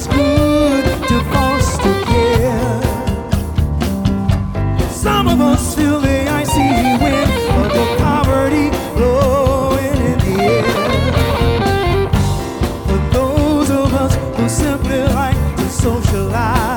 feels good to foster care. Some of us feel the icy wind of the poverty blowing in the air. For those of us who simply like to socialize,